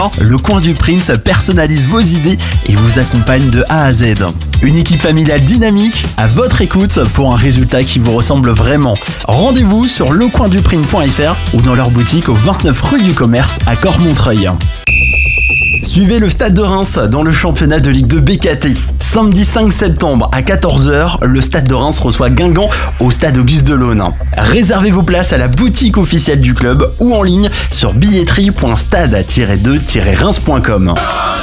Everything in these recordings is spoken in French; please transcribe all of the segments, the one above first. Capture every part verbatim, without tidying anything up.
Le coin du print personnalise vos idées et vous accompagne de A à Z. Une équipe familiale dynamique à votre écoute pour un résultat qui vous ressemble vraiment. Rendez-vous sur le coin du print point f r ou dans leur boutique au vingt-neuf rue du Commerce à Cormontreuil. Suivez le Stade de Reims dans le championnat de Ligue deux B K T. Samedi cinq septembre à quatorze heures, le Stade de Reims reçoit Guingamp au stade Auguste Delaune. Réservez vos places à la boutique officielle du club ou en ligne sur billetterie point stade tiret deux tiret reims point com.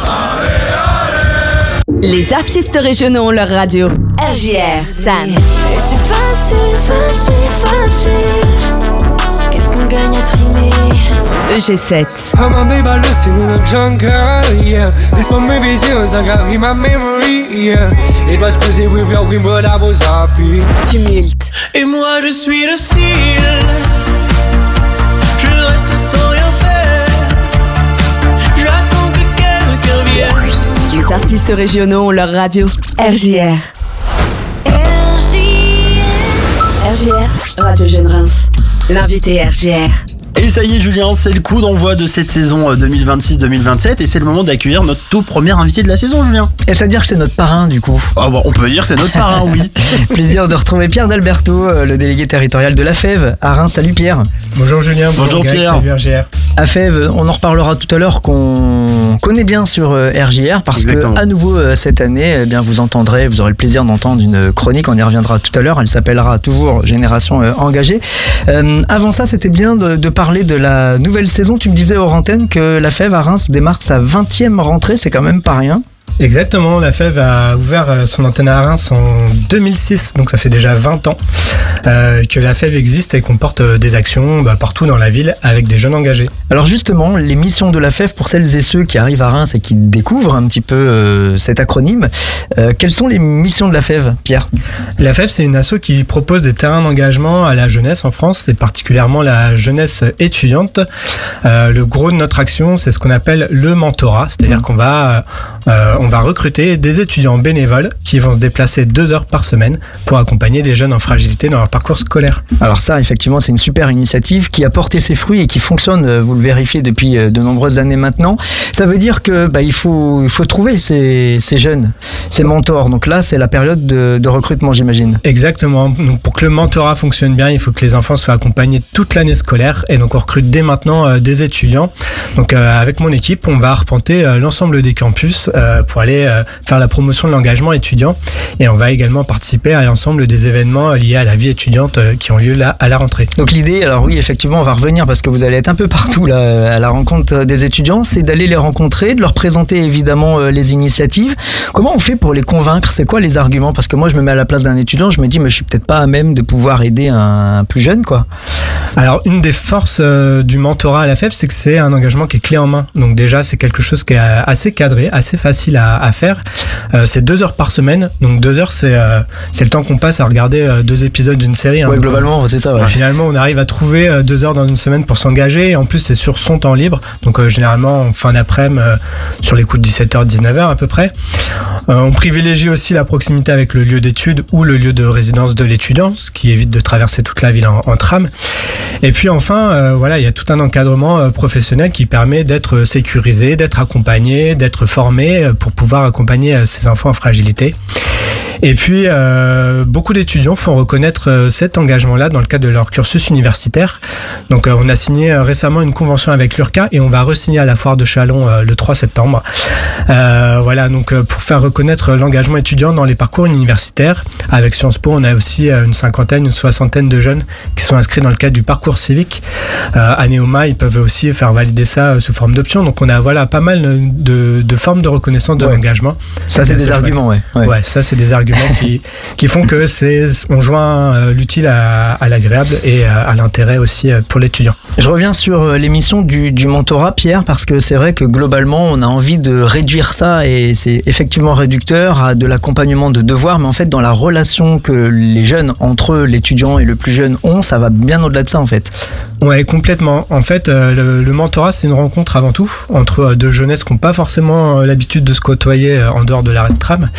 Les artistes régionaux ont leur radio. R J R, San. Et c'est facile, facile, facile. Qu'est-ce qu'on gagne à trimer? E G sept. I'm a baby, listen to the jungle, yeah. This one maybe yours, I got in my memory, yeah. It was crazy with your dream, but I was happy. Tumulte. Et moi je suis le cil. Je reste sans rien faire. J'attends que quelqu'un vienne. Les artistes régionaux ont leur radio. R J R. R J R. R J R, Radio Jeune Reims. L'invité R J R. Et ça y est Julien, c'est le coup d'envoi de cette saison deux mille vingt-six deux mille vingt-sept et c'est le moment d'accueillir notre tout premier invité de la saison, Julien. Et ça veut dire que c'est notre parrain du coup. Oh, bah, on peut dire que c'est notre parrain, oui. Plaisir de retrouver Pierre D'Alberto, le délégué territorial de l'A F E V à Reims. Salut Pierre. Bonjour Julien, bonjour, bonjour Greg, Pierre. salut R J R. A F E V, on en reparlera tout à l'heure, qu'on connaît bien sur R J R parce Exactement. que à nouveau cette année, eh bien, vous entendrez, vous aurez le plaisir d'entendre une chronique, on y reviendra tout à l'heure, elle s'appellera toujours Génération Engagée. Euh, avant ça, c'était bien de, de parler de la nouvelle saison. Tu me disais hors antenne que la F E V à Reims démarre sa vingtième rentrée, c'est quand même pas rien. Exactement, la F E V a ouvert son antenne à Reims en deux mille six, donc ça fait déjà vingt ans euh, que la F E V existe et qu'on porte des actions bah, partout dans la ville avec des jeunes engagés. Alors justement, les missions de la F E V, pour celles et ceux qui arrivent à Reims et qui découvrent un petit peu euh, cet acronyme, euh, quelles sont les missions de la F E V, Pierre ? La F E V, c'est une asso qui propose des terrains d'engagement à la jeunesse en France, et particulièrement la jeunesse étudiante. Euh, le gros de notre action, c'est ce qu'on appelle le mentorat, c'est-à-dire mmh. qu'on va... Euh, on va recruter des étudiants bénévoles qui vont se déplacer deux heures par semaine pour accompagner des jeunes en fragilité dans leur parcours scolaire. Alors ça, effectivement, c'est une super initiative qui a porté ses fruits et qui fonctionne, vous le vérifiez depuis de nombreuses années maintenant. Ça veut dire que bah, il faut, il faut trouver ces, ces jeunes, ces mentors. Donc là, c'est la période de, de recrutement, j'imagine. Exactement. Donc pour que le mentorat fonctionne bien, il faut que les enfants soient accompagnés toute l'année scolaire. Et donc on recrute dès maintenant euh, des étudiants. Donc euh, avec mon équipe, on va arpenter euh, l'ensemble des campus euh, pour aller euh, faire la promotion de l'engagement étudiant, et on va également participer à l'ensemble des événements liés à la vie étudiante euh, qui ont lieu là à la rentrée. Donc l'idée, alors oui, effectivement, on va revenir parce que vous allez être un peu partout là à la rencontre des étudiants, c'est d'aller les rencontrer, de leur présenter évidemment euh, les initiatives. Comment on fait pour les convaincre ? C'est quoi les arguments ? Parce que moi, je me mets à la place d'un étudiant, je me dis, mais je suis peut-être pas à même de pouvoir aider un, un plus jeune, quoi. Alors une des forces euh, du mentorat à la F E V, c'est que c'est un engagement qui est clé en main. Donc déjà, c'est quelque chose qui est assez cadré, assez facile à à faire. Euh, c'est deux heures par semaine, donc deux heures c'est, euh, c'est le temps qu'on passe à regarder euh, deux épisodes d'une série. Ouais, hein, globalement, donc, c'est ça. Ouais. Finalement, on arrive à trouver euh, deux heures dans une semaine pour s'engager, et en plus c'est sur son temps libre, donc euh, généralement en fin d'après-midi euh, sur les coups de dix-sept heures dix-neuf heures à peu près. Euh, on privilégie aussi la proximité avec le lieu d'études ou le lieu de résidence de l'étudiant, ce qui évite de traverser toute la ville en, en tram. Et puis enfin, euh, voilà, il y a tout un encadrement euh, professionnel qui permet d'être sécurisé, d'être accompagné, d'être formé euh, pour pouvoir accompagner euh, ces enfants en fragilité. Et puis, euh, beaucoup d'étudiants font reconnaître euh, cet engagement-là dans le cadre de leur cursus universitaire. Donc, euh, on a signé euh, récemment une convention avec l'U R C A et on va re-signer à la foire de Châlons euh, le trois septembre. Euh, voilà, donc euh, pour faire reconnaître l'engagement étudiant dans les parcours universitaires. Avec Sciences Po, on a aussi euh, une cinquantaine, une soixantaine de jeunes qui sont inscrits dans le cadre du parcours civique. Euh, à Néoma, ils peuvent aussi faire valider ça euh, sous forme d'option. Donc, on a voilà pas mal de, de formes de reconnaissance de ouais. l'engagement. Ça, c'est, c'est des arguments, ouais. ouais. Ouais, ça, c'est des arguments. Qui, qui font que c'est, on joint euh, l'utile à, à l'agréable et à, à l'intérêt aussi euh, pour l'étudiant. Je reviens sur l'émission du, du mentorat, Pierre, parce que c'est vrai que globalement, on a envie de réduire ça et c'est effectivement réducteur à de l'accompagnement de devoirs, mais en fait, dans la relation que les jeunes entre l'étudiant et le plus jeune ont, ça va bien au-delà de ça en fait. Ouais, complètement. En fait, euh, le, le mentorat, c'est une rencontre avant tout entre euh, deux jeunesses qui n'ont pas forcément euh, l'habitude de se côtoyer euh, en dehors de l'arrêt de tram.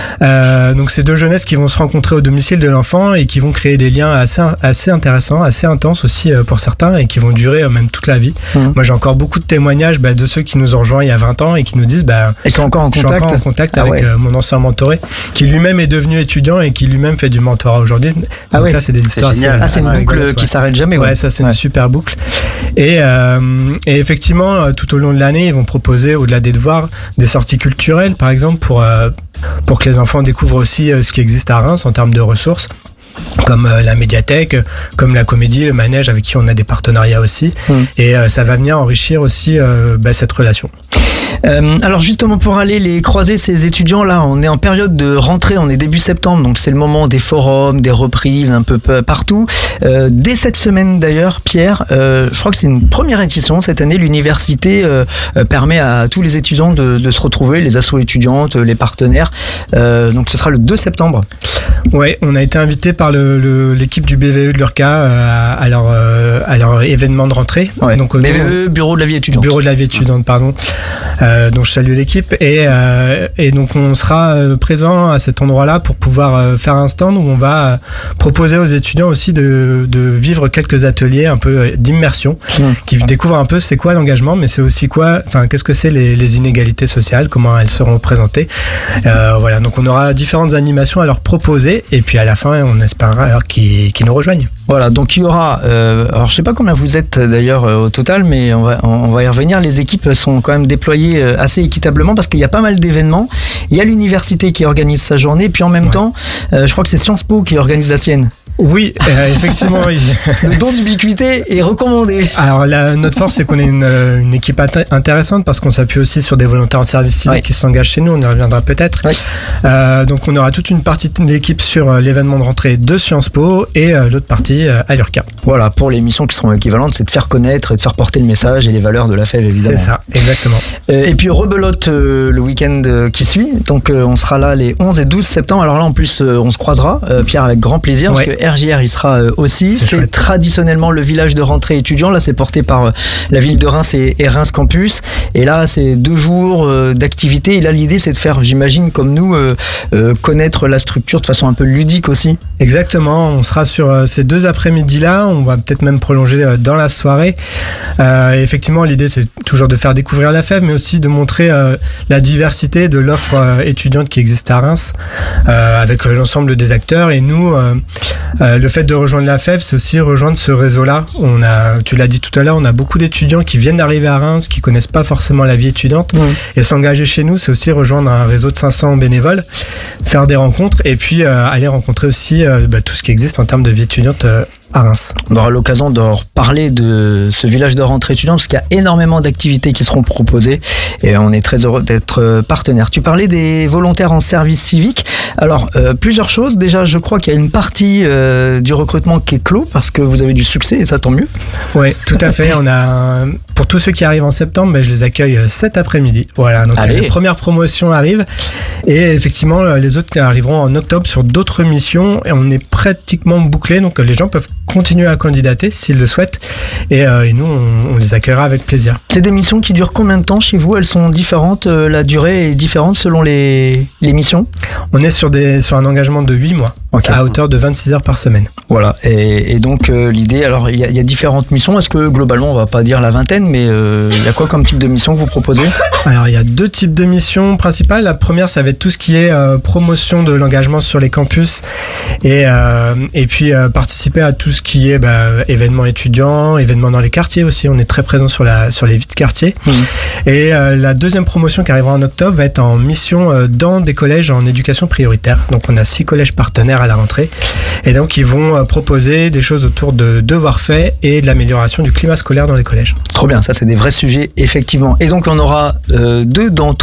Euh, donc, c'est deux jeunesses qui vont se rencontrer au domicile de l'enfant et qui vont créer des liens assez, assez intéressants, assez intenses aussi euh, pour certains et qui vont durer euh, même toute la vie. Mmh. Moi, j'ai encore beaucoup de témoignages bah, de ceux qui nous ont rejoints il y a vingt ans et qui nous disent bah, et qui sont encore en je contact, suis encore en contact ah avec ouais. euh, mon ancien mentoré qui lui-même est devenu étudiant et qui lui-même fait du mentorat aujourd'hui. Donc, ah ouais. ça, c'est des histoires c'est assez, ah, c'est une boucle rigolote, qui ouais. s'arrête jamais. Ouais, ouais ça, c'est ouais. une super boucle. Et, euh, et effectivement, tout au long de l'année, ils vont proposer, au-delà des devoirs, des sorties culturelles, par exemple, pour, euh, pour que les enfants découvrent aussi euh, ce qui existe à Reims en termes de ressources, comme euh, la médiathèque, comme la comédie, le manège, avec qui on a des partenariats aussi. Mmh. Et euh, ça va venir enrichir aussi euh, bah, cette relation. Euh, alors justement, pour aller les croiser, ces étudiants là, on est en période de rentrée, on est début septembre, donc c'est le moment des forums, des reprises un peu partout. Euh, dès cette semaine d'ailleurs, Pierre, euh, je crois que c'est une première édition cette année, l'université euh, permet à tous les étudiants de, de se retrouver, les assos étudiantes, les partenaires, euh, donc ce sera le deux septembre. Ouais, on a été invité par le, le, l'équipe du B V E de l'Urca euh, à, leur, euh, à leur événement de rentrée. Ouais. Donc, B V E, Bureau de la vie étudiante. Bureau de la vie étudiante, pardon. Euh, donc je salue l'équipe et, euh, et donc on sera présent à cet endroit-là pour pouvoir euh, faire un stand où on va euh, proposer aux étudiants aussi de, de vivre quelques ateliers un peu d'immersion mmh. qui découvrent un peu c'est quoi l'engagement, mais c'est aussi quoi, enfin qu'est-ce que c'est les, les inégalités sociales, comment elles seront présentées. Euh, voilà, donc on aura différentes animations à leur proposer et puis à la fin on espérera alors qu'ils, qu'ils nous rejoignent. Voilà, donc il y aura, euh, alors je sais pas combien vous êtes d'ailleurs euh, au total, mais on va, on va y revenir. Les équipes sont quand même déployées euh, assez équitablement parce qu'il y a pas mal d'événements. Il y a l'université qui organise sa journée, puis en même ouais. temps, euh, je crois que c'est Sciences Po qui organise la sienne. Oui, euh, effectivement. Oui. Le don d'ubiquité est recommandé. Alors, la, notre force, c'est qu'on est une, une équipe int- intéressante parce qu'on s'appuie aussi sur des volontaires en service civique ouais. qui s'engagent chez nous. On y reviendra peut-être. Ouais. Euh, donc, on aura toute une partie de l'équipe sur euh, l'événement de rentrée de Sciences Po et euh, l'autre partie euh, à l'Urca. Voilà, pour les missions qui seront équivalentes, c'est de faire connaître et de faire porter le message et les valeurs de la F E V, évidemment. C'est ça, exactement. Euh, et puis, rebelote euh, le week-end euh, qui suit. Donc, euh, on sera là les onze et douze septembre. Alors là, en plus, euh, on se croisera, euh, Pierre, avec grand plaisir, ouais. parce que R J R, il sera euh, aussi. C'est, c'est traditionnellement le village de rentrée étudiant. Là, c'est porté par euh, la ville de Reims et, et Reims Campus. Et là, c'est deux jours euh, d'activité. Et là, l'idée, c'est de faire, j'imagine, comme nous, euh, euh, connaître la structure de façon un peu ludique aussi. Exactement. On sera sur euh, ces deux après-midi-là. On va peut-être même prolonger euh, dans la soirée. Euh, et effectivement, l'idée, c'est toujours de faire découvrir la F E V, mais aussi de montrer euh, la diversité de l'offre euh, étudiante qui existe à Reims, euh, avec euh, l'ensemble des acteurs. Et nous, euh, euh, le fait de rejoindre la F E V, c'est aussi rejoindre ce réseau-là. On a, tu l'as dit tout à l'heure, on a beaucoup d'étudiants qui viennent d'arriver à Reims, qui connaissent pas forcément la vie étudiante. Mmh. Et s'engager chez nous, c'est aussi rejoindre un réseau de cinq cents bénévoles, faire des rencontres et puis euh, aller rencontrer aussi euh, bah, tout ce qui existe en termes de vie étudiante euh, à Reims. On aura l'occasion de reparler de ce village de rentrée étudiante parce qu'il y a énormément d'activités qui seront proposées et on est très heureux d'être partenaire. Tu parlais des volontaires en service civique. Alors, euh, plusieurs choses. Déjà, je crois qu'il y a une partie euh, du recrutement qui est clos parce que vous avez du succès et ça, tant mieux. Oui, tout à fait. On a, pour tous ceux qui arrivent en septembre, ben, je les accueille cet après-midi. Voilà, donc Allez. La première promotion arrive et effectivement, les autres arriveront en octobre sur d'autres missions et on est pratiquement bouclé. Donc, les gens peuvent continuer à candidater s'ils le souhaitent et, euh, et nous on, on les accueillera avec plaisir. C'est des missions qui durent combien de temps chez vous? Elles sont différentes, euh, la durée est différente selon les, les missions? On est sur, des, sur un engagement de huit mois okay. à hauteur de vingt-six heures par semaine. Voilà, et, et donc euh, l'idée, alors il y, y a différentes missions, est-ce que globalement on va pas dire la vingtaine, mais il euh, y a quoi comme type de mission que vous proposez? Alors il y a deux types de missions principales. La première, ça va être tout ce qui est euh, promotion de l'engagement sur les campus et, euh, et puis euh, participer à tout ce qui est bah, événements étudiants, événements dans les quartiers aussi. On est très présent sur, la, sur les vies de quartier. Mmh. Et euh, la deuxième promotion qui arrivera en octobre va être en mission euh, dans des collèges en éducation prioritaire. Donc on a six collèges partenaires à la rentrée. Et donc ils vont euh, proposer des choses autour de devoirs faits et de l'amélioration du climat scolaire dans les collèges. Trop bien, ça c'est des vrais sujets effectivement. Et donc on aura euh, deux d'entre eux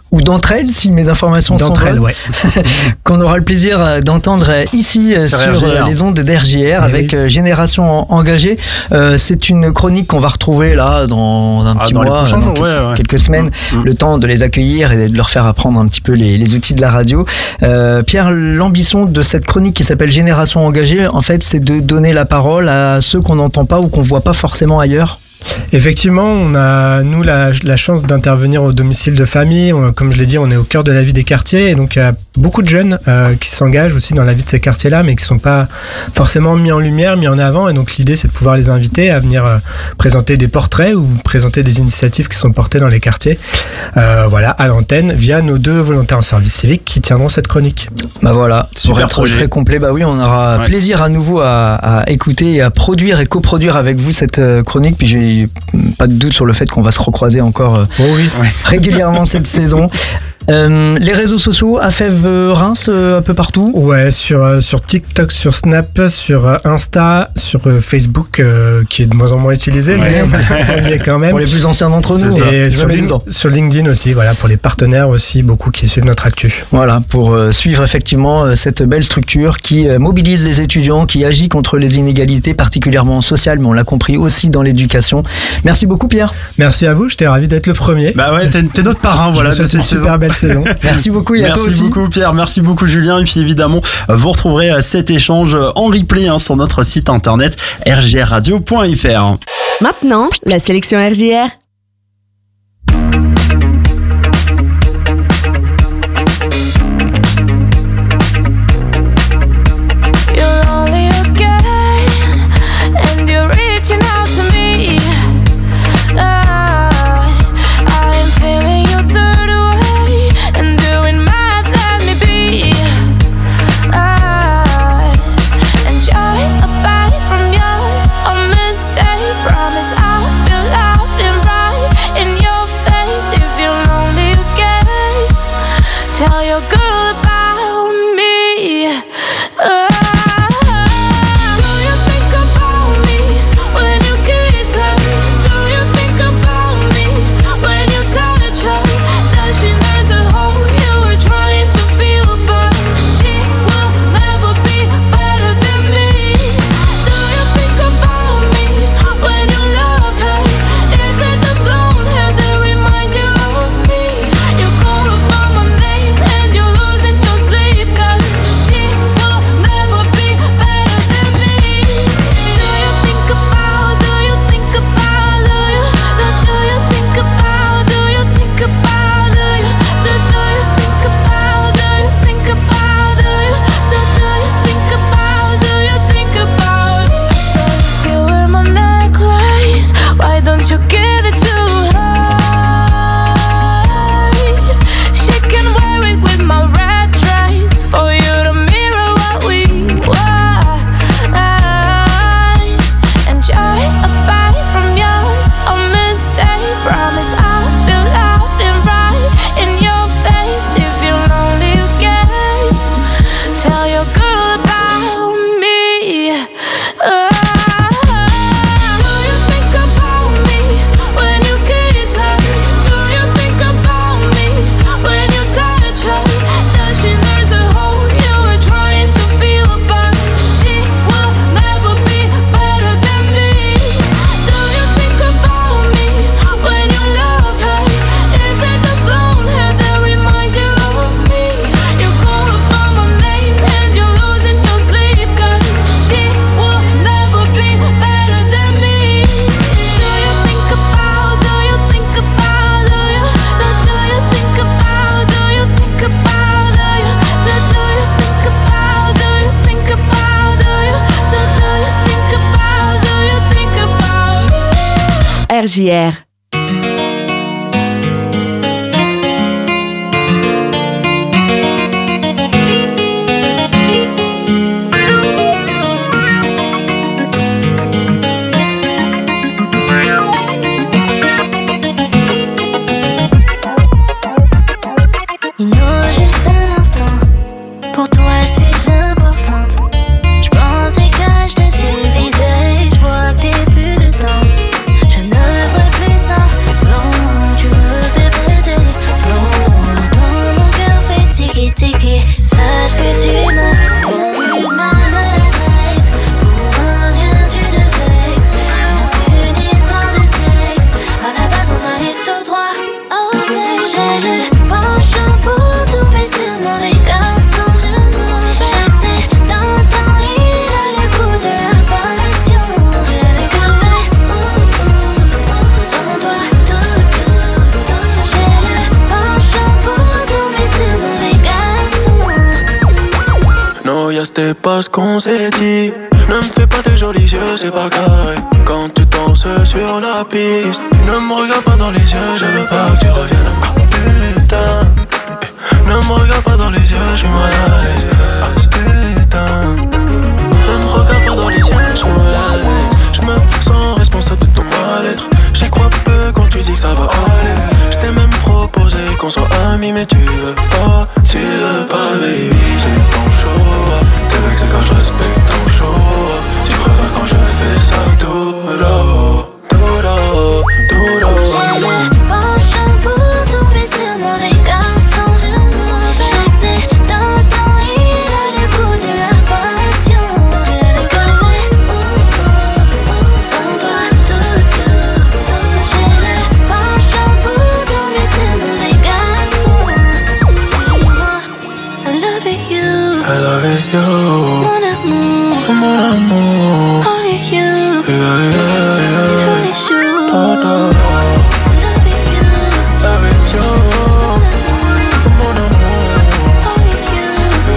ou d'entre elles, si mes informations D'entre sont elles, bonnes, ouais. qu'on aura le plaisir d'entendre ici sur, Sur R J R. les ondes d'R J R Eh avec oui. Génération Engagée. Euh, c'est une chronique qu'on va retrouver là dans un Ah, petit dans les mois, prochains dans jours, quel- ouais, ouais. quelques semaines, Mmh. le temps de les accueillir et de leur faire apprendre un petit peu les, les outils de la radio. Euh, Pierre, l'ambition de cette chronique qui s'appelle Génération Engagée, en fait, c'est de donner la parole à ceux qu'on n'entend pas ou qu'on voit pas forcément ailleurs. Effectivement, on a, nous, la, la chance d'intervenir au domicile de famille. On- comme je l'ai dit, on est au cœur de la vie des quartiers. Et donc, il y a beaucoup de jeunes euh, qui s'engagent aussi dans la vie de ces quartiers-là, mais qui ne sont pas forcément mis en lumière, mis en avant. Et donc, l'idée, c'est de pouvoir les inviter à venir euh, présenter des portraits ou présenter des initiatives qui sont portées dans les quartiers. Euh, voilà, à l'antenne, via nos deux volontaires en service civique qui tiendront cette chronique. Bah voilà, Super pour être projet. très complet, bah oui, on aura Ouais. plaisir à nouveau à, à écouter et à produire et coproduire avec vous cette euh, chronique. Puis j'ai pas de doute sur le fait qu'on va se recroiser encore euh, Oh oui. régulièrement cette saison. Euh, les réseaux sociaux, A F E V Reims, euh, un peu partout. Ouais, sur, euh, sur TikTok, sur Snap, sur euh, Insta, sur euh, Facebook, euh, qui est de moins en moins utilisé, mais on y est quand même. Pour les plus anciens d'entre nous, Et euh, sur, jamais Lin- dedans. sur LinkedIn aussi, voilà, pour les partenaires aussi, beaucoup qui suivent notre actu. Voilà, pour euh, suivre effectivement euh, cette belle structure qui euh, mobilise les étudiants, qui agit contre les inégalités, particulièrement sociales, mais on l'a compris aussi dans l'éducation. Merci beaucoup Pierre. Merci à vous, j'étais ravi d'être le premier. Bah ouais, t'es, t'es notre parrain, voilà, Je de vous souhaite cette une saison. super belle saison. Merci beaucoup et à toi Merci aussi. beaucoup Pierre, merci beaucoup Julien, et puis évidemment vous retrouverez euh, cet échange en replay hein, sur notre site internet r j r radio point f r. Maintenant, la sélection R J R. You're lonely again, and you're reaching out to me. I, I am feeling your third way, and doing math, let me be. I enjoy a bite from you, a mistake. Promise I'll be loud and right in your face. If you're lonely again, tell your girl about me. Uh, do you think about me when you kiss her? Do you think about me when you touch her? Does she nurse a hole you were trying to feel, but she will never be better than me? Do you think about me when you love her? Is it the blonde hair that reminds you of me? You call upon my name and you're losing your sleep, 'cause she will never be better than me. Do you think about, do you think about, do you, do, do you think about, do you think about, do you, do, do you think about, do you think about, do you, do, do you think about, do you think about? So if you wear my necklace, why don't you give it to her? She can wear it with my red dress for you to mirror what we were. Enjoy a bite from you, a mistake. Promise I'll be loud and right in your face. If you're lonely again, tell your girl about me. Uh, do you think about me when you kiss her? Do you think about me when you touch her? Does she nurse a hole you were trying to feel, but she will never be better than me? Do you think about me when you love her? Is it the blonde hair that reminds you of me? You call upon my name and you're losing your sleep, 'cause she will never be better than me. Do you think about, do you think about, do you, do, do you think about, do you think about, do you, do, do you think about, do you think about, do you, do, do you think about, do you think about? R J R. Inno, juste un instant, pour toi suis-je importante? Je pensais que je te suffisais, je vois que t'es plus dedans. Je ne ferai plus Y'a c'était pas ce qu'on s'est dit. Ne me fais pas tes jolis yeux, c'est pas carré. Quand tu danses sur la piste, ne me regarde pas dans les yeux, je veux pas que tu reviennes. Ah putain, ne me regarde pas dans les yeux, je suis mal à l'aise. Ah putain, ne me regarde pas dans les yeux, je suis mal à l'aise. Je me sens responsable de ton mal-être. J'y crois peu quand tu dis que ça va aller. Je t'ai même proposé qu'on soit amis, mais tu veux pas, tu veux pas, baby. C'est ton show, t'es vexé quand je respecte ton show. Tu préfères quand je fais ça, dodo, dodo, dodo. J'ai le penchant pour tomber sur mauvais garçon. Je sais, dans ton il a le goût de la passion. Le café, sans toi, dodo. J'ai le penchant pour tomber sur mauvais garçon. Dis-moi, I love you, I love you, mon amour, mon amour. only you, Yeah, yeah, yeah. tous les jours. Dodo, Love you, love you, mon amour. only you.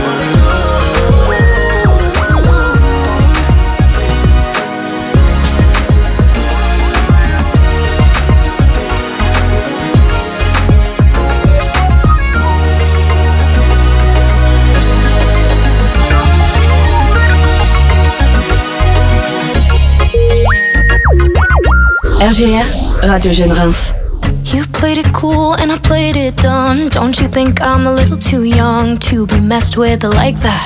R G R, Radio Jeune Reims. You played it cool and I played it dumb. Don't you think I'm a little too young to be messed with like that?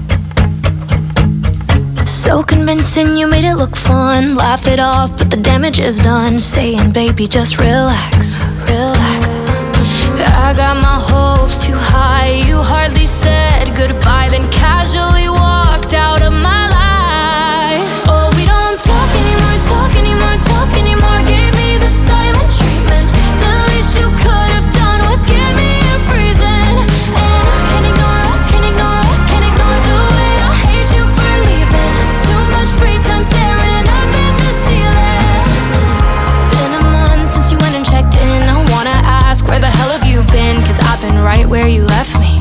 So convincing, you made it look fun. Laugh it off, but the damage is done. Saying, baby, just relax, relax. I got my hopes too high. You hardly said goodbye, then casually walked out of my life. Oh, we don't talk anymore, talk anymore, talk anymore. Gave me the silent treatment. The least you could have done was give me a reason. And I can't ignore, I can't ignore, I can't ignore the way I hate you for leaving. Too much free time staring up at the ceiling. It's been a month since you went and checked in. I wanna ask, where the hell have you been? Cause I've been right where you left me.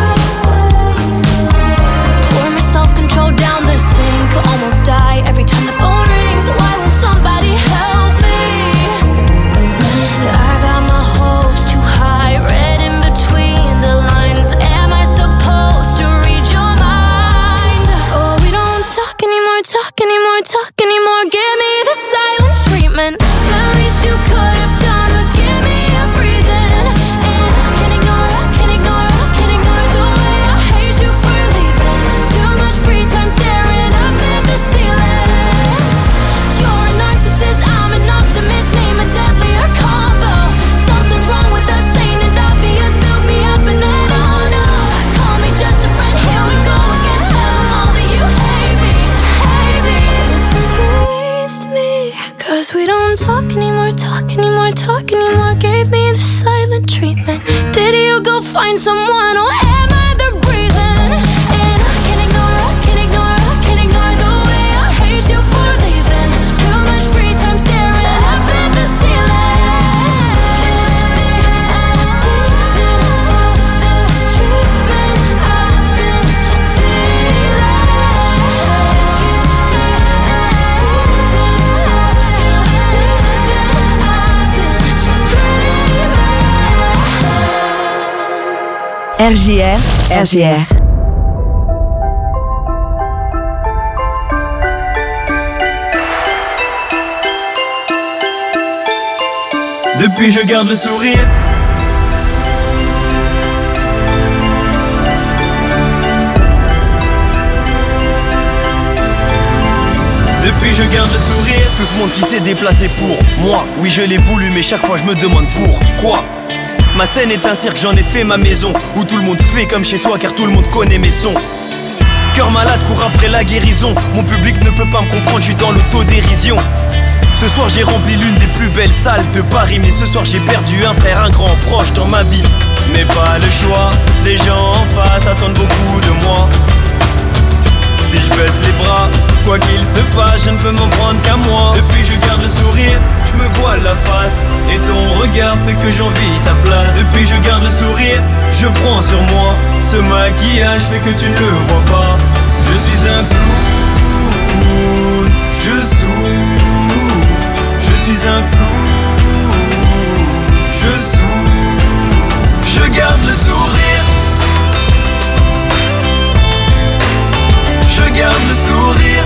Pour my self-control down the sink. Almost die every time the phone rings. Why won't somebody help me? I got my hopes too high, read in between the lines. Am I supposed to read your mind? Oh, we don't talk anymore, talk anymore, talk anymore. Give me the silent treatment. The least you could have done was give me a reason. And I can't ignore, I can't ignore, I can't ignore the way I hate you for leaving. Too much free time staring up at the ceiling. You're a narcissist, I'm an optimist. Name a deadlier combo. Something's wrong with us, ain't it obvious? Build me up and then oh no. Call me just a friend, here we go again. Tell them all that you hate me, hate me. It's like you waste me. Cause we don't talk anymore, talk anymore, talk anymore. Gave me the silent treatment. Did you go find someone or am I the reason? And I can't ignore, I can't ignore, I can't ignore the way I hate you for leaving. Too much free time staring up at the ceiling. Give me a reason for the treatment I've been feeling. Give me a reason for you leaving. I've been screaming. R J R, R J R. Depuis je garde le sourire. Depuis je garde le sourire. Tout ce monde qui s'est déplacé pour moi. Oui je l'ai voulu mais chaque fois je me demande pourquoi. Ma scène est un cirque, j'en ai fait ma maison. Où tout le monde fait comme chez soi car tout le monde connaît mes sons. Cœur malade court après la guérison. Mon public ne peut pas me comprendre, je suis dans l'autodérision. Ce soir j'ai rempli l'une des plus belles salles de Paris. Mais ce soir j'ai perdu un frère, un grand proche dans ma vie. Mais pas le choix, les gens en face attendent beaucoup de moi. Si je baisse les bras, quoi qu'il se passe, je ne peux m'en prendre qu'à moi. Depuis je garde le sourire, je me voile la face. Et ton regard fait que j'envie ta place. Depuis je garde le sourire, je prends sur moi. Ce maquillage fait que tu ne le vois pas. Je suis un clown, je souris. Je suis un clown, je souris. Je garde le sourire. Je garde le sourire.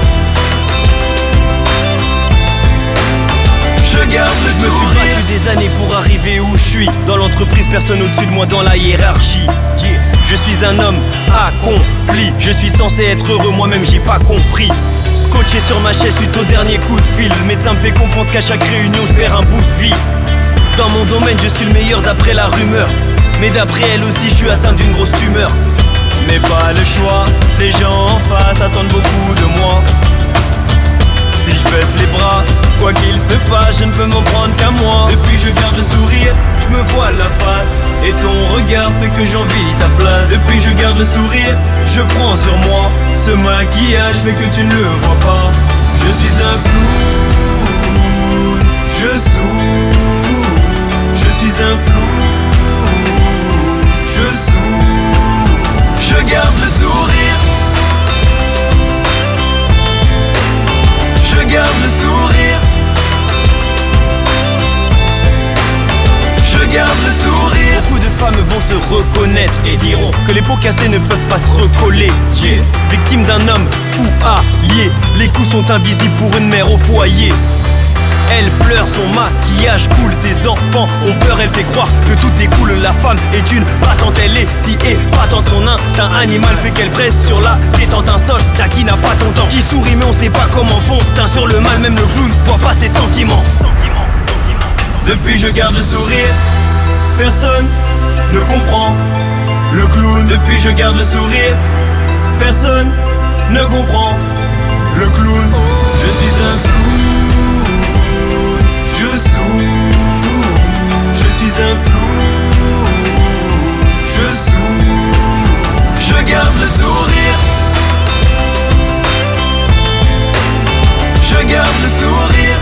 Je garde le sourire. Je me suis battu des années pour arriver où je suis. Dans l'entreprise, personne au-dessus de moi dans la hiérarchie. Yeah. Je suis un homme accompli. Je suis censé être heureux, moi-même j'ai pas compris. Scotché sur ma chaise suite au dernier coup de fil. Le médecin me fait comprendre qu'à chaque réunion je perds un bout de vie. Dans mon domaine je suis le meilleur d'après la rumeur. Mais d'après elle aussi je suis atteint d'une grosse tumeur. Mais pas le choix, les gens en face attendent beaucoup de moi. Si je baisse les bras, quoi qu'il se passe, je ne peux m'en prendre qu'à moi. Depuis je garde le sourire, je me voile la face. Et ton regard fait que j'envie ta place. Depuis je garde le sourire, je prends sur moi. Ce maquillage fait que tu ne le vois pas. Je suis un clown, je souris. Je suis un clown, je souris. Je garde le sourire. Je garde le sourire. Je garde le sourire. Beaucoup de femmes vont se reconnaître et diront que les peaux cassées ne peuvent pas se recoller. Yeah. Victime d'un homme fou allié, les coups sont invisibles pour une mère au foyer. Elle pleure, son maquillage coule, ses enfants ont peur, elle fait croire que tout est cool. La femme est une battante, elle est si épatante. Son instinct animal fait qu'elle presse sur la détente. Un soldat qui n'a pas ton temps, qui sourit mais on sait pas comment font. Teint sur le mal, même le clown voit pas ses sentiments. Depuis je garde le sourire, personne ne comprend. Le clown, depuis je garde le sourire, personne ne comprend. Le clown, je suis un clown, je souris. Je suis un clown, je souris. Je garde le sourire. Je garde le sourire.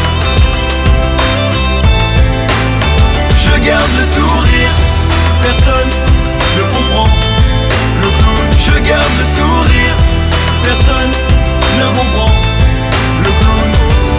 Je garde le sourire. Personne ne comprend. Le clown. Je garde le sourire. Personne ne comprend. Le clown.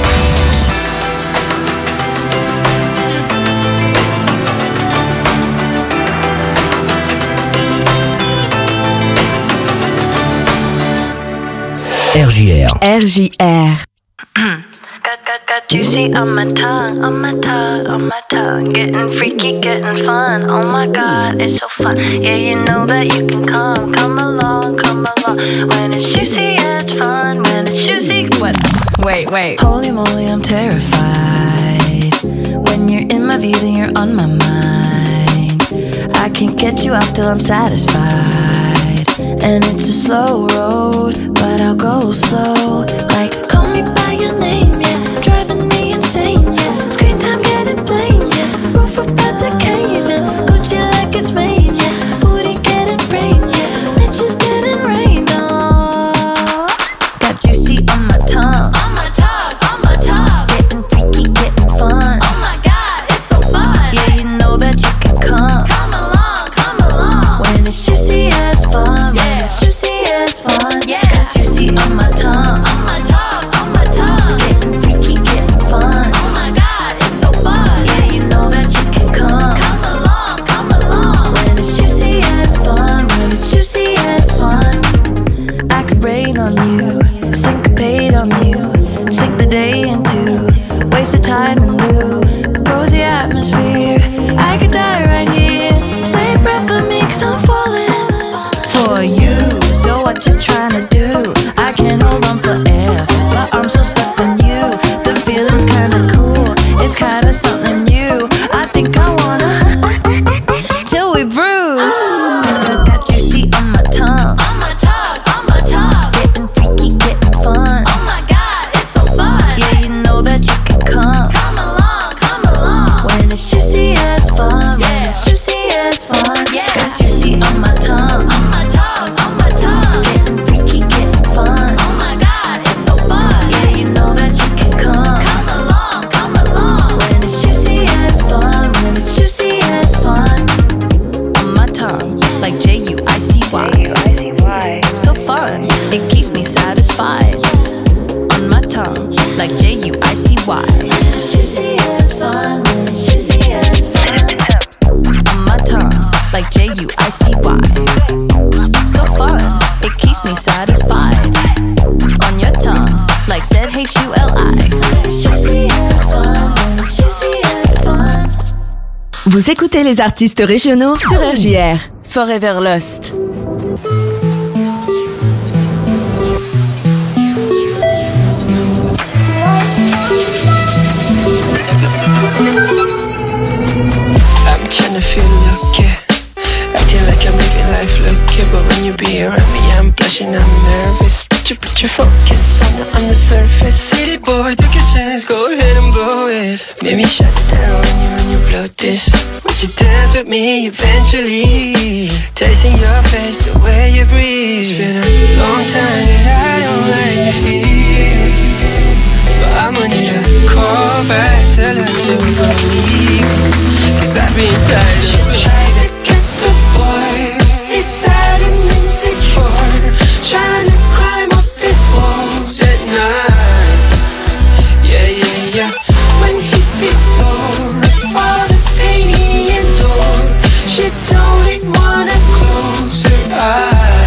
R J R. R J R. Got, got, got juicy on my tongue, on my tongue, on my tongue. Getting freaky, getting fun. Oh my god, it's so fun. Yeah, you know that you can come, come along, come along. When it's juicy, it's fun. When it's juicy, what? Wait, wait. Holy moly, I'm terrified. When you're in my view, then you're on my mind. I can't get you off till I'm satisfied. And it's a slow road, but I'll go slow. Like, call me by your name, yeah. Driving me insane, yeah. Screen time getting plain, yeah. Roof about to cave in. Gucci like it's made, yeah. Booty getting framed, yeah. Bitches getting rained on. Got juicy on my tongue, on my tongue, on my tongue. Getting freaky, getting fun. Oh my god, it's so fun. Yeah, you know that you can come. Come along, come along. When it's juicy, it's fun. Yeah. When it's juicy, it's fun. Yeah. Got juicy on my tongue, on my tongue, on my tongue. I see why. So fun, it keeps me satisfied. On your tongue, like said H U L I. Juicy and fun, juicy and fun. Vous écoutez les artistes régionaux sur R J R. Forever Lost. I'm tryna feel lucky, acting like I'm living life lucky, but when you be around me, I'm blushing, I'm nervous. Put your, put your focus on the, on the surface. City boy, take your chance, go ahead and blow it. Maybe shut it down when you, when you blow this. Would you dance with me eventually? Tasting your face, the way you breathe. It's been a long time that I don't like to feel, but I'ma need a call back, tell her to believe, cause I've been tired of trying to get the boy. He's sad and insecure, trying to climb up his walls at night. Yeah, yeah, yeah. When he be sore for the pain he endured, she don't even wanna close her eyes.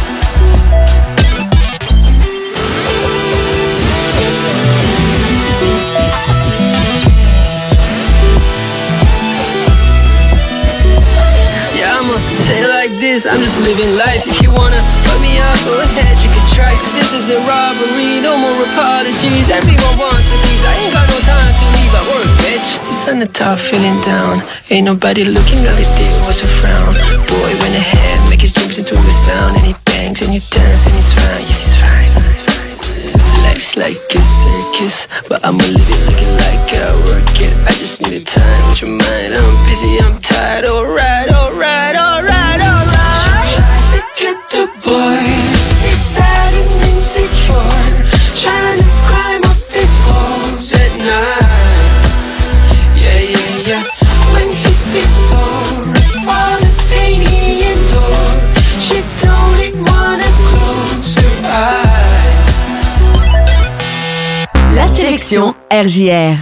Say it like this, I'm just living life. If you wanna fuck me up, go ahead, you can try. Cause this is a robbery, no more apologies. Everyone wants a piece, I ain't got no time to leave at work, bitch. He's on the top, feeling down. Ain't nobody looking, all he did was a frown. Boy went ahead, make his dreams into a sound. And he bangs and you dance and he's fine, yeah he's fine, he's fine. Life's like a circus, but I'ma live it looking like I work it. I just need a time with your mind, I'm busy, I'm tired. Alright, alright, alright, alright. She tries to get the boy, he's sad and insecure, trying to climb up his walls at night. Yeah, yeah, yeah. When he be sore for the pain he endured, she don't even wanna close her eyes. La sélection R J R.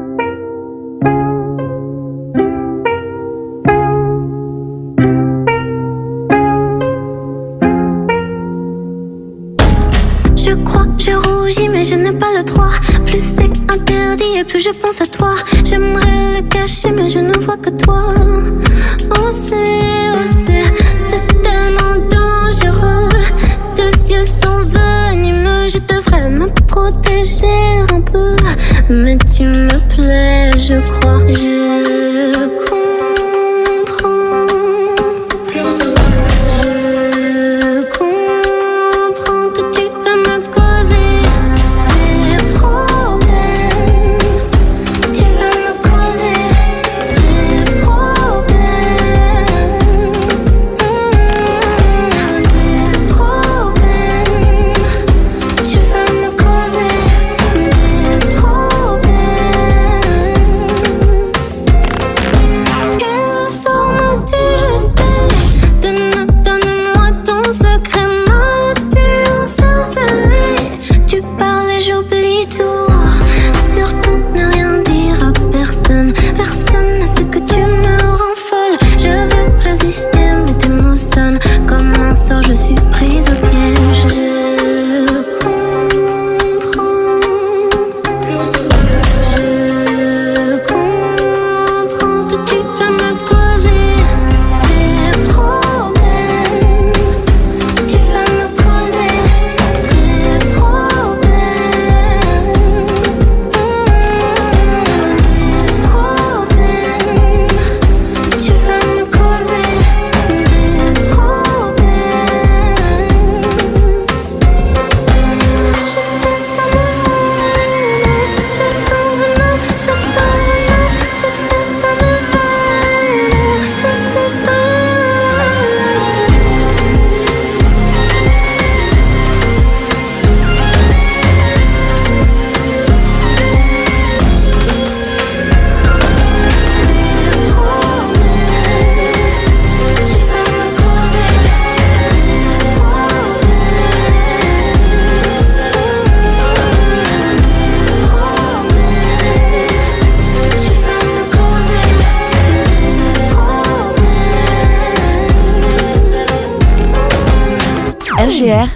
Je crois, je rougis mais je n'ai pas le droit. Plus c'est interdit et plus je pense à toi. J'aimerais le cacher mais je ne vois que toi. Oh c'est, oh c'est, c'est tellement dangereux. Tes yeux sont venimeux, je devrais me protéger un peu. Mais tu me plais, je crois. Je comprends. Plus on se R G R.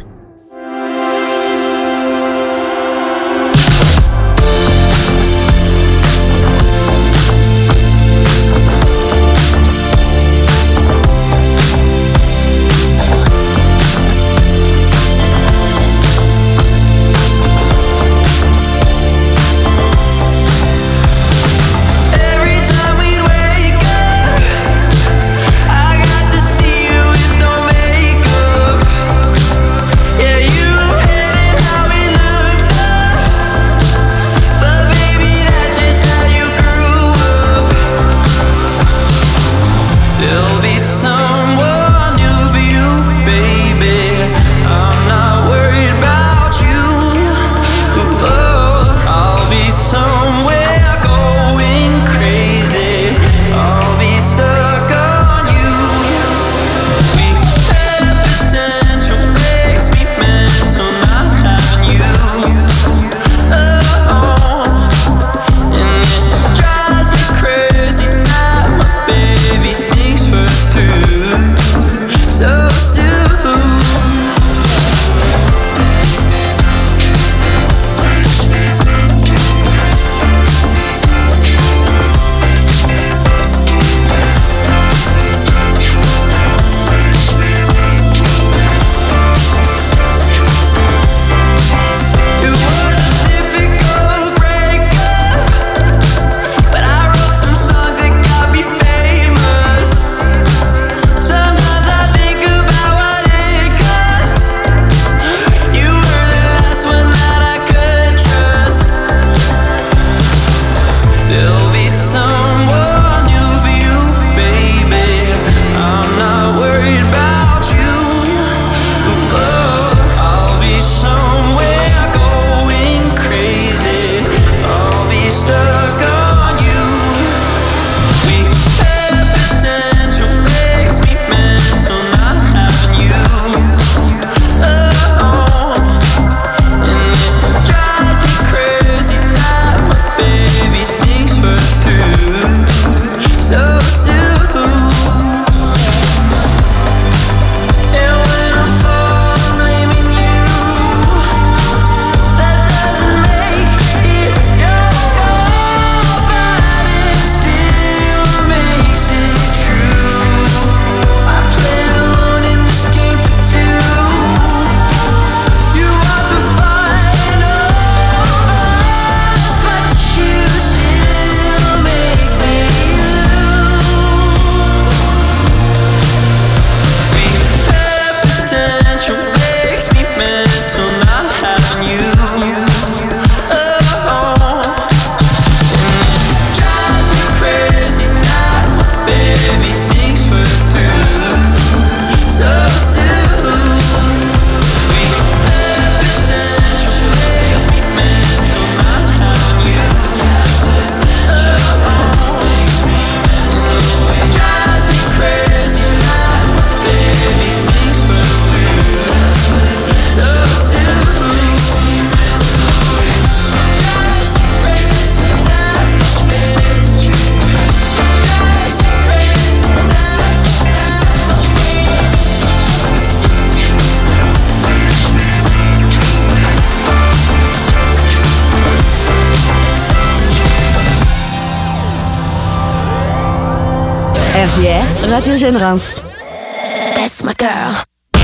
R J R, Radio Jeune Reims. That's my girl.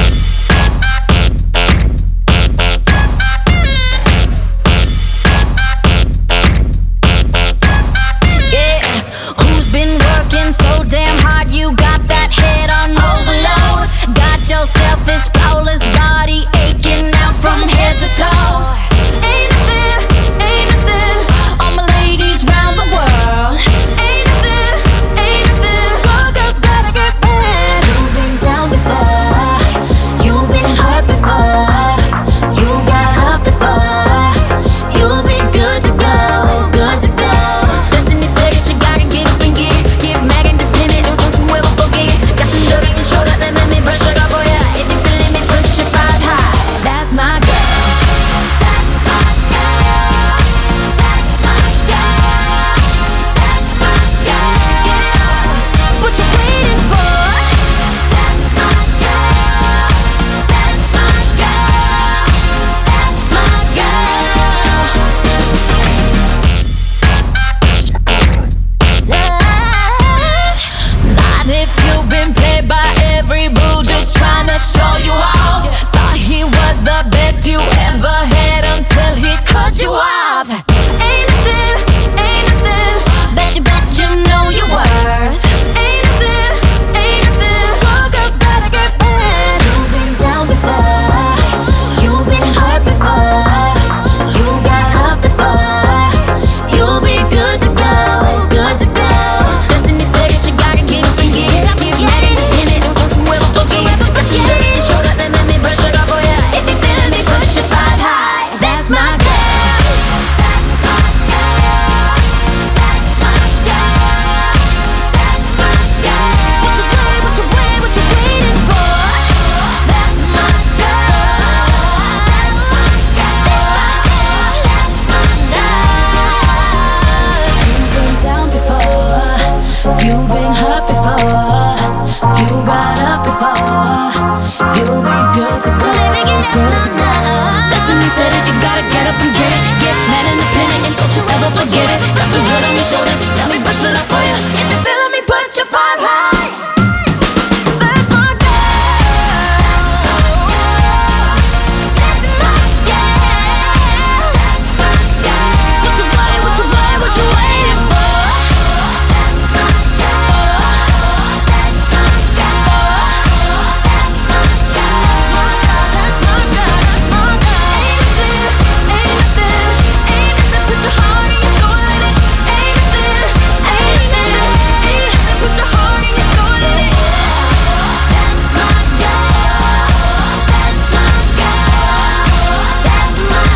So damn hard, you got that head on overload. Got yourself this flawless body aching out from head to toe. Ain't nothing, ain't nothing, all my ladies round the world. Ain't nothing, ain't nothing, all girls gotta get mad. You've been down before. So then, let me push it up for you. If you're feeling me, put your five high. That's my girl. That's my girl. That's my girl. What you waiting, what you waiting, what you waiting for? That's my girl. That's my girl. That's my girl. That's my girl. That's my girl. Ain't nothing, ain't nothing, ain't nothing. Put your heart and your soul in it. Ain't nothing, ain't nothing, ain't nothing. Put your heart and your soul in it. That's my girl. That's my girl. That's my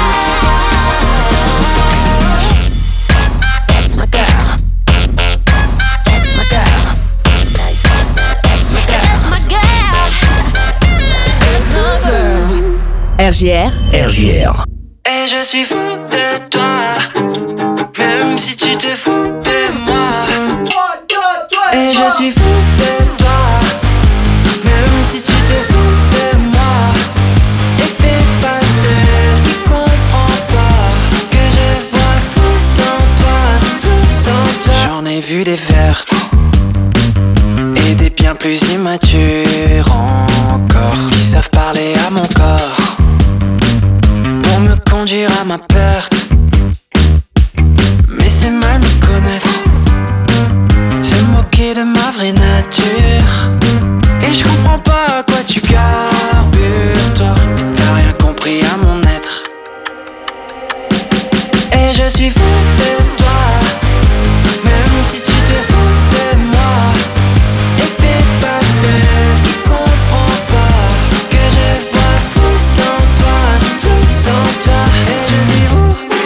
girl. That's my girl. That's my girl. That's my girl. That's my girl. That's my girl. R J R. R J R. Et je suis fou de toi, même si tu te fous de moi. Et je suis fou de toi, même si tu te fous de moi. Et fais pas celle qui comprend pas que je vois flou sans toi, flou sans toi. J'en ai vu des vertes et des bien plus immatures encore, qui savent parler à mon corps pour me conduire à ma perte. Mais c'est mal me connaître, se moquer de ma vraie nature. Et je comprends pas à quoi tu carbures toi, mais t'as rien compris à mon être. Et je suis fou de toi, même si tu te fous de moi. Et fais pas celle qui comprend pas que je vois flou sans toi, flou sans toi. Et je suis fou.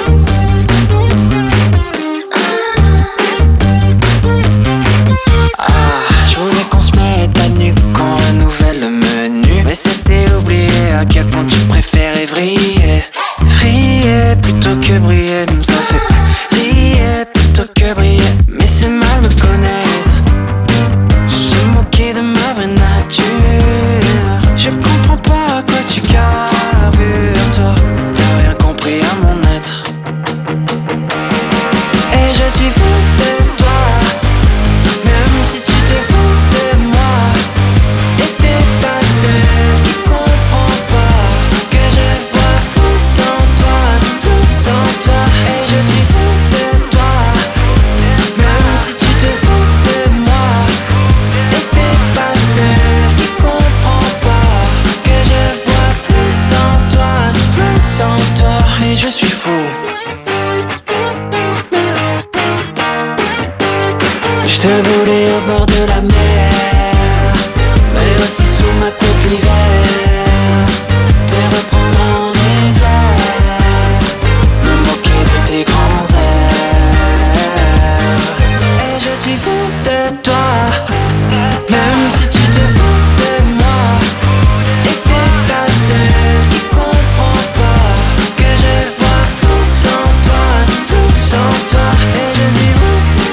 Ah, je voulais qu'on se mette à nu, qu'on renouvelle le menu, mais c'était oublié à quel point tu préférais vriller. Vriller plutôt que briller, ça fait vriller plutôt que briller. Mais c'est mal me connaître, se moquer de ma vraie nature. Je comprends pas à quoi tu carbures toi, t'as rien compris à mon être. Et je suis fou de toi, même si tu te fous de moi. Et fais pas celle qui comprend pas que je vois flou sans toi, flou sans toi. Et je suis fou de toi, même si tu te fous de moi. Et fais pas celle qui comprend pas que je vois flou sans toi, flou sans toi. Et je suis fou. Je te voulais au bord de la mer, mais aussi sous ma coupe l'hiver. Te reprendre en les airs, me moquer de tes grands airs. Et je suis fou de toi, même si tu te fous de moi. Et fais pas celle qui comprend pas que je vois flou sans toi, flou sans toi. Et je suis fou.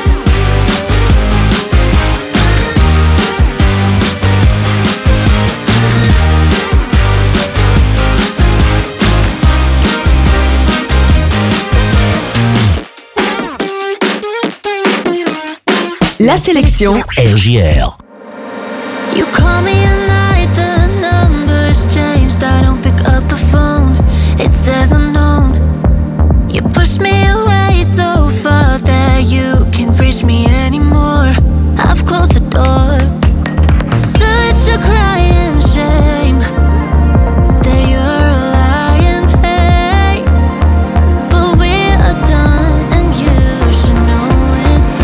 La sélection R J R. You call me at night, the number's changed. I don't pick up the phone, it says unknown. You push me away so far that you can't reach me anymore. I've closed the door, such a crying shame that you're a lying pain. But we are done and you should know it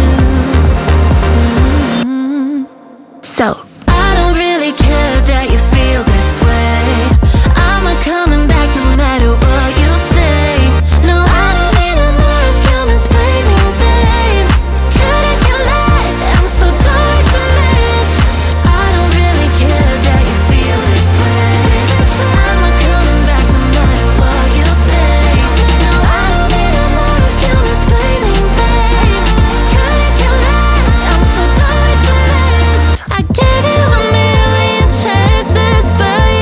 too. Mm-hmm. So I don't really care that you feel this way. I'm not coming back no matter what you say. No, I don't need no more of you mansplaining, babe. Couldn't care less, I'm so done with your mess. I don't really care that you feel this way. I'm not coming back no matter what you say. No, I don't need no more of you mansplaining, babe. Couldn't care less, I'm so done with your mess. I gave you a million chances, but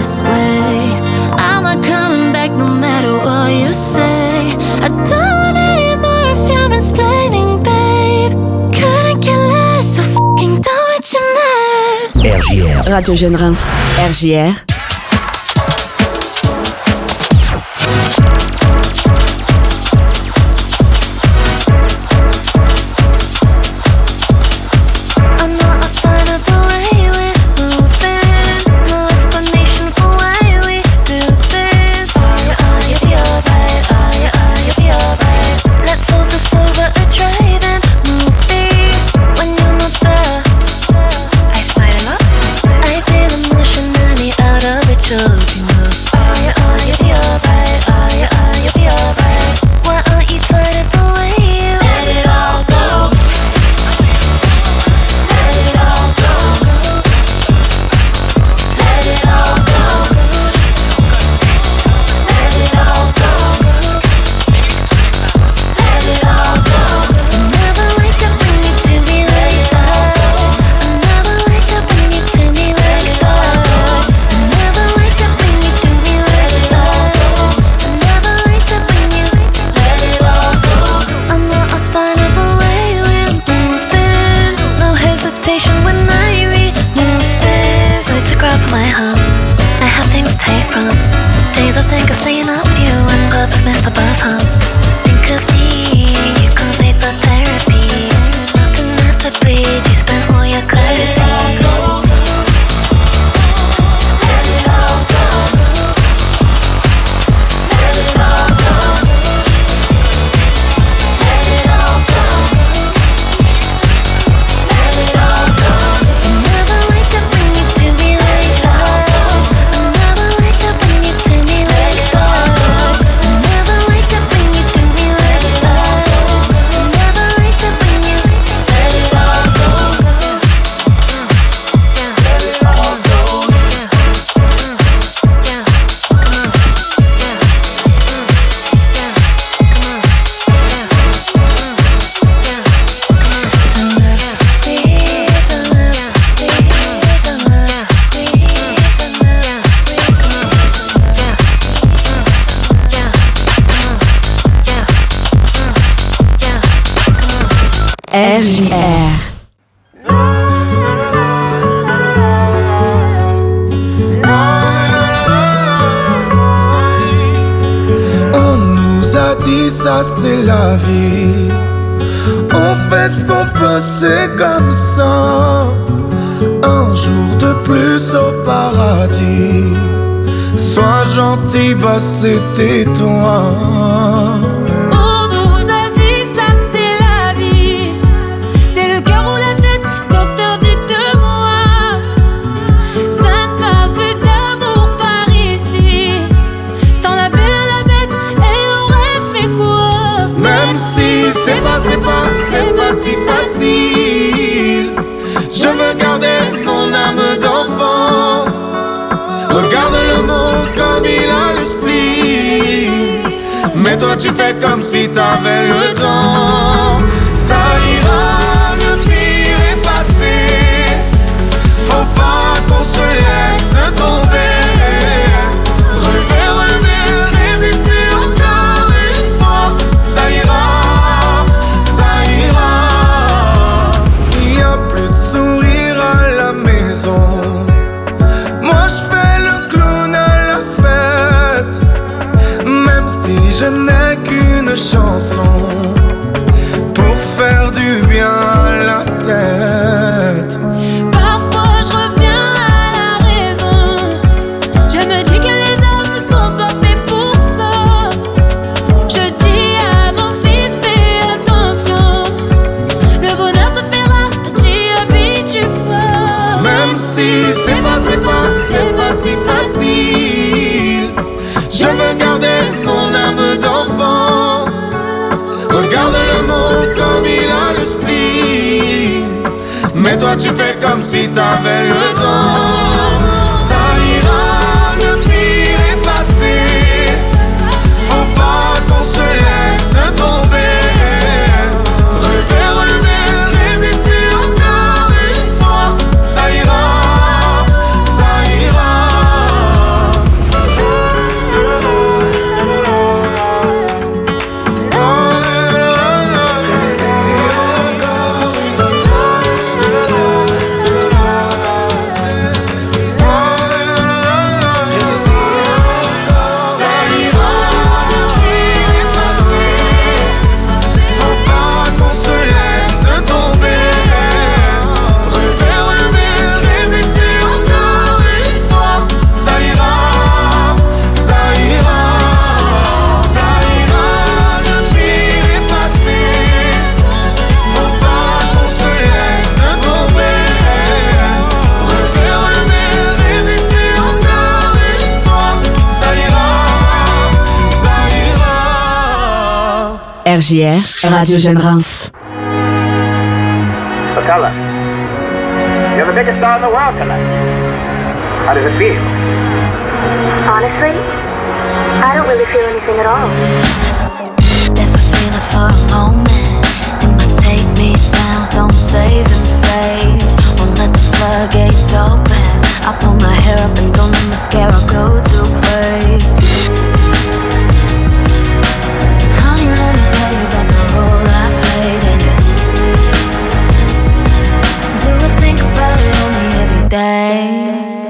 this way. I'm not coming back no matter what you say. I don't want any more if you're explaining, babe. Couldn't care less, so fucking do what you must. R J R. Radio Jeune Reims. R J R. R J R. On nous a dit ça c'est la vie. On fait ce qu'on peut, c'est comme ça. Un jour de plus au paradis. Sois gentil, bah c'était toi. C'est pas si facile. Je veux garder mon âme d'enfant. Regarde le monde comme il a le spleen. Mais toi tu fais comme si t'avais le temps. Ça ira, le pire est passé. Faut pas qu'on se laisse tomber. Relever, relever, résister encore une fois. Ça ira. Sourire à la maison. Moi je fais le clown à la fête. Même si je n'ai qu'une chanson pour faire du bien à la tête. Parfois je reviens à la raison. Je me dis que les hommes ne sont pas faits pour ça. Je dis à mon fils fais attention. Le bonheur se fera. Même si c'est pas, c'est pas, c'est pas si facile. Je veux garder mon âme d'enfant. Regarde le monde comme il a le spleen. Mais toi tu fais comme si t'avais le temps. Ça ira, le pire est passé. Faut pas qu'on se laisse tomber. Relever, relever, résister encore une fois. Ça ira, ça ira. R J R, Radio Jeune Reims. So tell us, you're the biggest star in the world tonight. How does it feel? Honestly, I don't really feel anything at all. If I feel it for a moment, it might take me down some saving phase. Won't let the floodgates open. I pull my hair up and don't let mascara go to waste. Honey, let me tell you about the role I've played in it. Do I think about it only every day?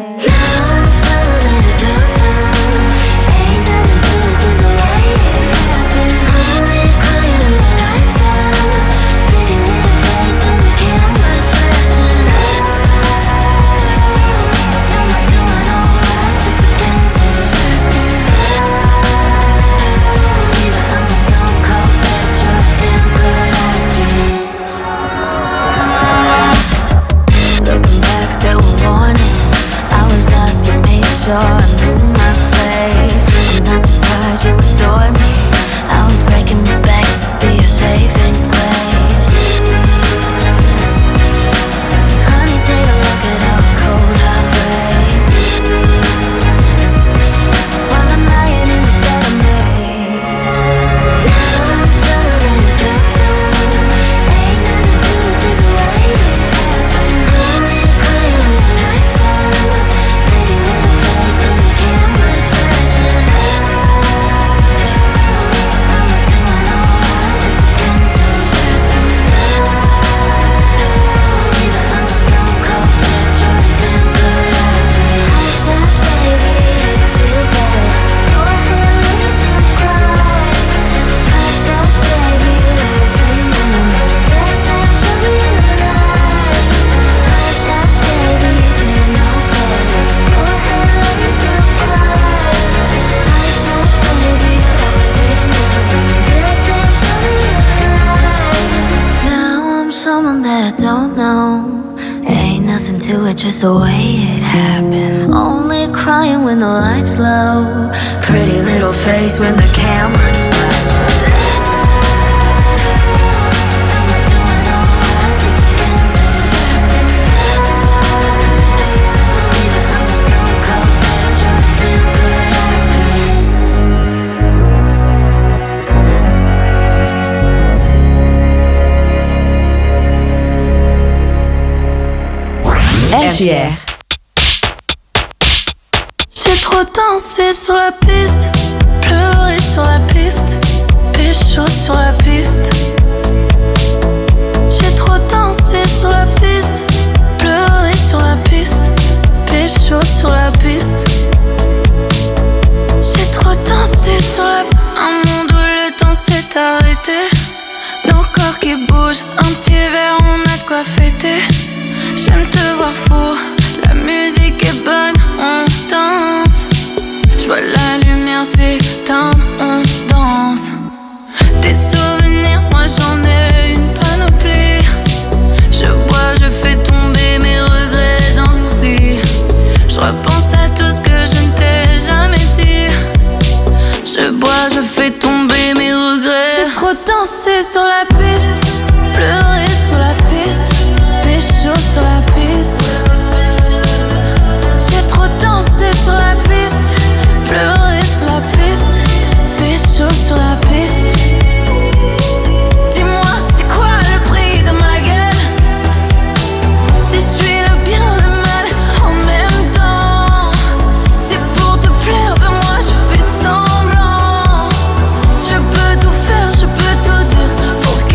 Sure I knew my place. I'm not surprised you adore me. I was breaking my back to be a saving place. Honey, take a look at how cold I breaks while I'm lying in the bed of me. Now I'm celebrating countdown. Ain't nothing to it, just the way it happened. Only crying when the lights out. Pretty little face when the camera's flashing. I'm not doing alright, it depends who's asking. Either I'm a stone cold bitch or a damn good actress. Hush, hush, baby, you feel bad. Go ahead, listen, cry. Hush, hush, baby, always remember the best times you'll be alive. Hush, hush, baby, you didn't know better. Go ahead, listen, cry. Hush, hush, baby, always remember the best times you'll be alive. Now I'm someone that I don't know. Ain't nothing to it, just the way it happened. Only crying when the lights low. Pretty little face when the camera's flashing. I'm not doing alright, it depends who's asking. Either I'm a stone cold bitch or a damn good actress. R J R. J'ai trop dansé sur la piste, pleuré sur la piste, pécho sur la piste. J'ai trop dansé sur la piste, pleuré sur la piste, pécho sur la piste. J'ai trop dansé sur la... Un monde où le temps s'est arrêté. Nos corps qui bougent, un petit verre, on a de quoi fêter. J'aime te voir fou, la musique est bonne, on danse. Je vois la lumière s'éteindre, on danse. Des souvenirs, moi j'en ai une panoplie. Je bois, je fais tomber mes regrets dans l'oubli. Je repense à tout ce que je ne t'ai jamais dit. Je bois, je fais tomber mes regrets. J'ai trop dansé sur la piste, pleuré sur la piste, pécho sur la piste. J'ai trop dansé sur la piste, pleuré sur la piste, pécho sur la piste. Dis-moi c'est quoi le prix de ma gueule? Si je suis le bien, le mal en même temps. C'est pour te plaire, ben moi je fais semblant. Je peux tout faire, je peux tout dire pour que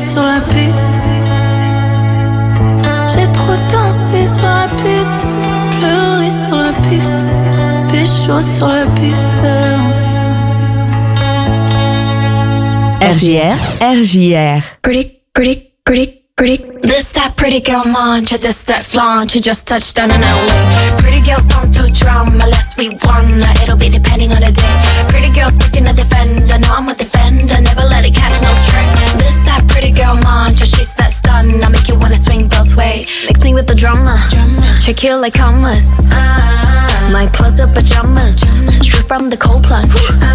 sur la piste. J'ai trop dansé sur la piste, pleuré sur la piste, pécho sur la piste. R J R, R J R. Pretty, pretty, pretty, pretty. This that pretty girl munch, this that flaunt. You just touched down in L A. Pretty girls don't do drama unless we won. It'll be depending on the day. Pretty girls picking a defender. No, I'm a defender. Never let it catch no stray. This that pretty girl munch, she's that stun. I make you wanna swing both ways. Mix me with the drama. Check you like commas. My clothes are pajamas. Straight from the cold plunge.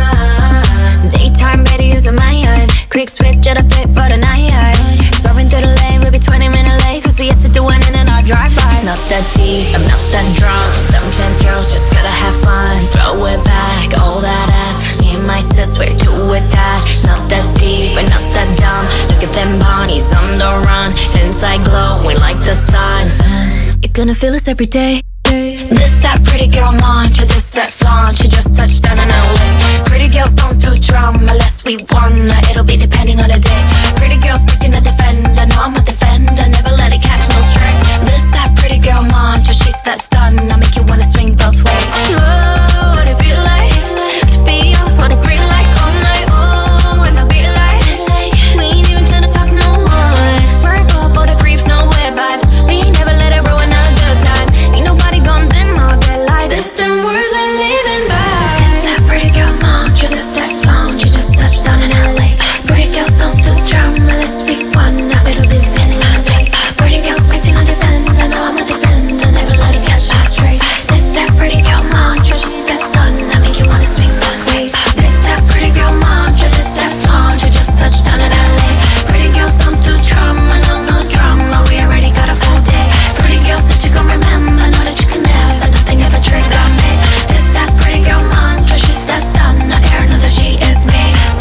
Daytime ready using my iron. Quick switch at a fit for the night. Swerving through the lane, we'll be twenty minutes late. Cause we have to do it in and out drive-by. It's not that deep, I'm not that drunk. Sometimes girls just gotta have fun. Throw it back, all that ass. Me and my sis, we're too attached. It's not that deep, but not that dumb. Look at them bodies on the run. Inside glowing like the sun. You're gonna feel this every day. This that pretty girl munch, this that flaunt. She just touched down in L A. Pretty girls don't do drama unless we won. It'll be depending on the day. Pretty girls picking a defender. No, I'm a defender. Never let it catch no stray. This that pretty girl munch, she's that stun. I make you wanna swing both ways. Slow, what it feel like to be off on the green light all night. Oh, and I feel like we ain't even trying to talk no one. Swerve off all the creeps, no weird vibes. We ain't never let it ruin a good time. Ain't nobody gon' dim or get light. This them words we're living by. It's that pretty girl munch, this that flaunt. You just touched down in L A. Pretty girls don't do drama unless we won. Now it'll be depending on the day. Pretty girls waiting on defender. Now I'm a defender. Never let it catch me straight. This that pretty girl munch, just that stun. I make you wanna swing both ways. This that pretty girl munch, this that flaunt. You just touched down in L A. Pretty girls don't do drama, no no drama. We already got a full day. Pretty girls that you gon' remember. Know that you can never, nothing ever trigger me. This that pretty girl munch, she's that stun. I air know that she is me.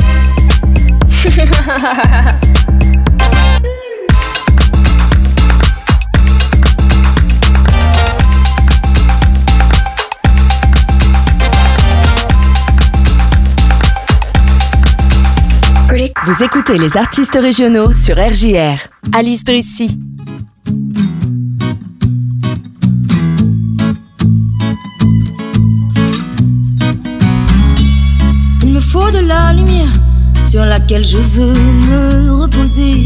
Vous écoutez les artistes régionaux sur R J R. Alice Dressy. Il me faut de la lumière sur laquelle je veux me reposer.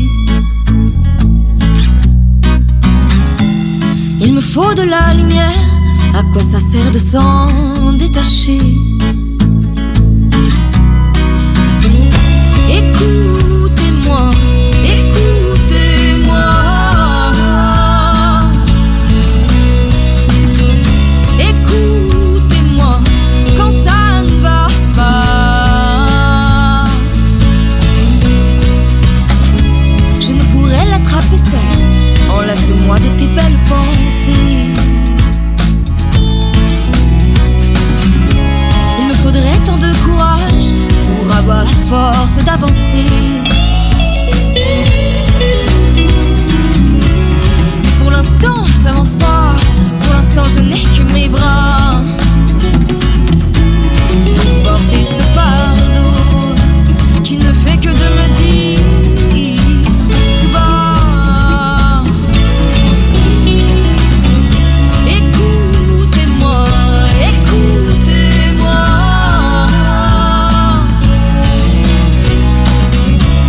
Il me faut de la lumière, à quoi ça sert de s'en détacher? Écoutez-moi, écoutez-moi. Écoutez-moi quand ça ne va pas. Je ne pourrais l'attraper seule. Enlace-moi de tes belles pensées. Il me faudrait tant de courage pour avoir la force d'avancer. Pour l'instant, j'avance pas. Pour l'instant, je n'ai que mes bras pour porter ce fardeau qui ne fait que de me dire tout bas. Écoutez-moi, écoutez-moi.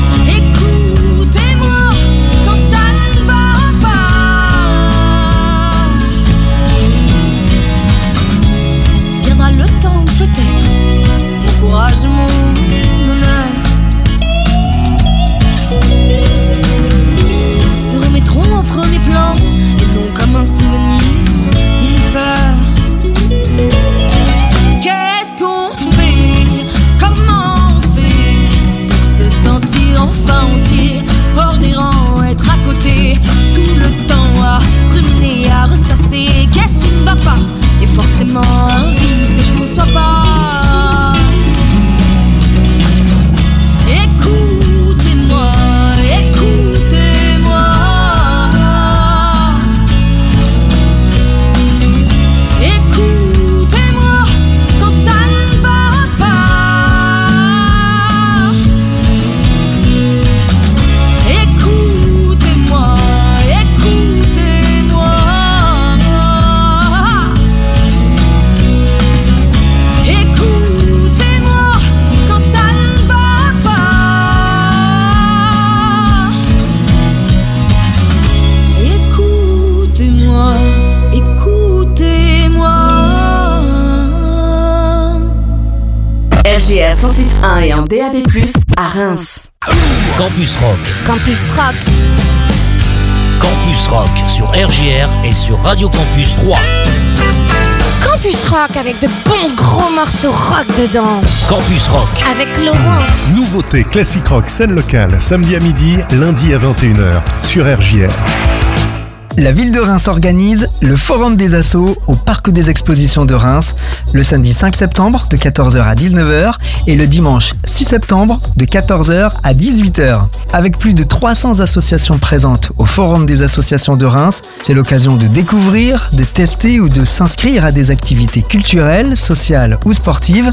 R J R cent six virgule un et en D A B plus, à Reims. Campus Rock. Campus Rock. Campus Rock sur R J R et sur Radio Campus trois. Campus Rock avec de bons gros morceaux rock dedans. Campus Rock. Avec Laurent. Nouveauté classique rock scène locale, samedi à midi, lundi à vingt et une heures sur R J R. La ville de Reims organise le Forum des Assos au Parc des Expositions de Reims le samedi cinq septembre de quatorze heures à dix-neuf heures et le dimanche six septembre de quatorze heures à dix-huit heures. Avec plus de trois cents associations présentes au Forum des Associations de Reims, c'est l'occasion de découvrir, de tester ou de s'inscrire à des activités culturelles, sociales ou sportives